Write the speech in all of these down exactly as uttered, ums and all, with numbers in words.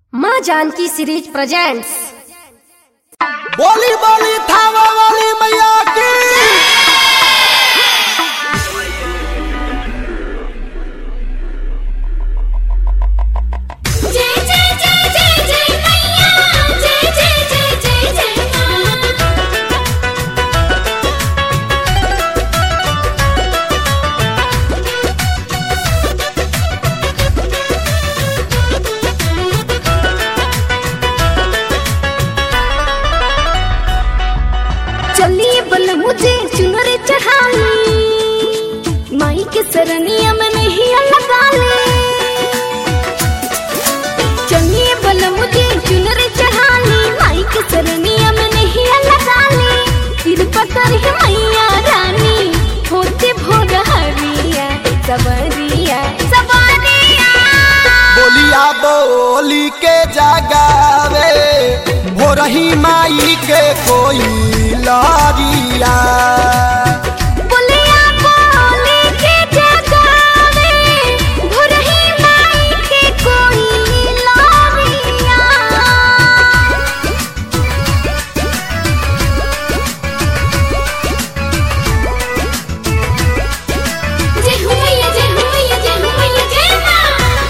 माँ Janaki series presents. बोली बोली थावा वाली मैया की। चलिए बल मुझे चुनर चढ़ाली, माई के सरनिया में नहीं लगा ले। चलिए बल मुझे चुनर चढ़ाली, माई के सरनिया में नहीं लगा ले। कृपा करी मैया रानी, होते भोर हरिया सवरिया सवरिया। बोलिया बोली के जगावे भोरही माई के कोई लारिया। बोलिया बोली के जगावे भोरही माई के कोई लारिया। जय हो मैया जय हो मैया जय हो मैया जय माँ।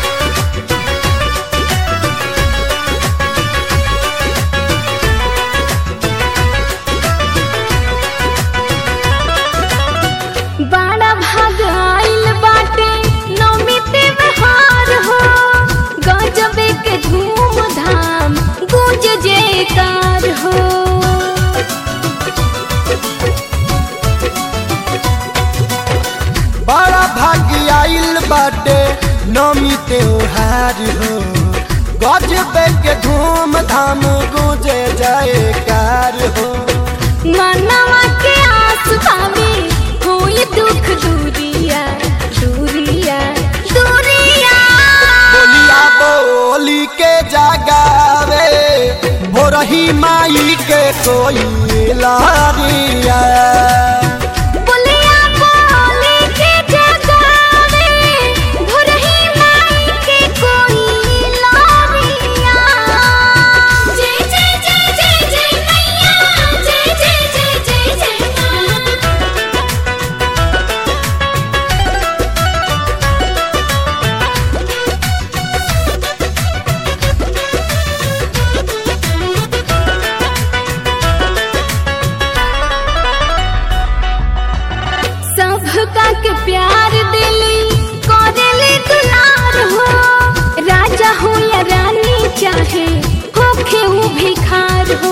बाड़ा भाग आइल बाटे नौमी त्योहार हो, गजबे के धूमधाम गूंज जयकार हो। बड़ा भाग्य आइल बाटे नौमी त्योहार हो, गजबे के धूम धाम गूंजे जयकार हो। मनवा के आस पावे कोई दुख दूरिया दूरिया दूरिया। बोलिया बोली के जगावे भोरही माई के कोई लारिया। बोलिया बोली के जगावे भोरही माई के कोई लारिया। जय जय जय जय जय मैया, जय जय जय जय जय माँ। सबका के प्यार दिली करेली दुलार हो, राजा हो या रानी चाहे होखे वो भिखार हो।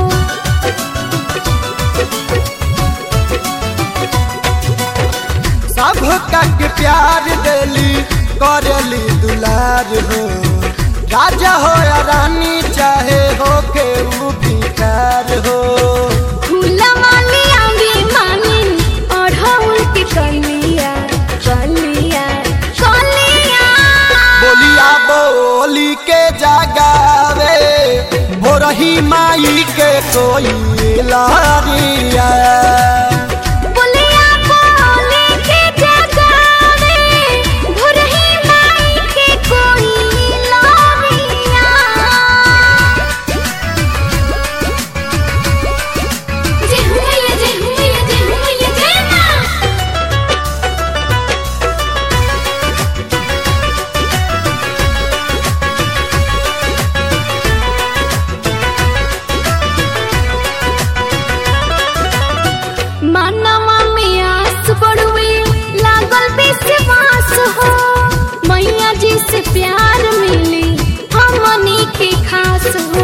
सबका के प्यार देली करेली दुलार हो, राजा हो या रानी चाहे हो के वो भिखार हो। फूला माली आवे मांगिन अढ़ौल के कलिया कलिया कलिया। बोलिया बोली के जगावे भोरही माई के कोई लारिया। बोलिया बोली के जगावे भोरही माई के कोई लारिया। जय हो मैया जय हो मैया जय हो मैया जय माँ। मानवा में आस बढ़ुए लागल विश्वास हो, मैया जी से प्यार मिली हमनी के खास हो।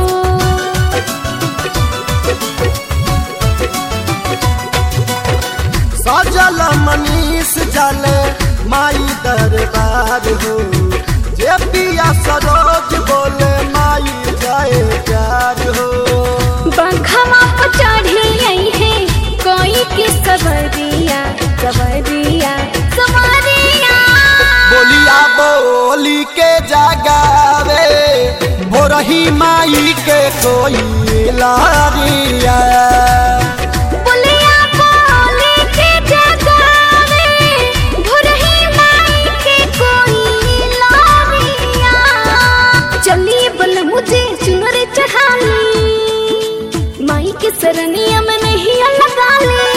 सजल मनीष जले माई दरबार हो, जे पिया सरोज बोले माई जयकार हो। बंखवा पर चढ़ी आई है कोई की सवरिया सवरिया सवरिया। बोलिया बोली के जगावे भोरही माई के कोई लारिया। बोलिया बोली के जगावे भोरही माई के कोई लारिया। चलिए बल मुझे चुनरी चढ़ाली माई के सरनिया में नहीं लगा ले।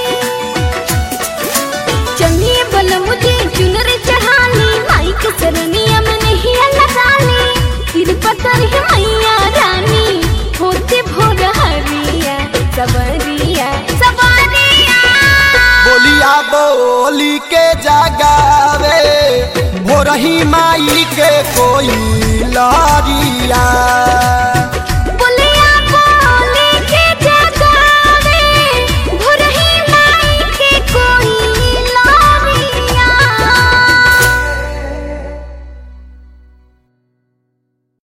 चलिए बल मुझे चुनरी चढ़ाली माई के सरनिया में नहीं लगा ले। कृपा करी मैया रानी होते भोर हरिया सबरिया सबरिया बोलिया बोली के जगावे भोरही माई के कोई लारिया।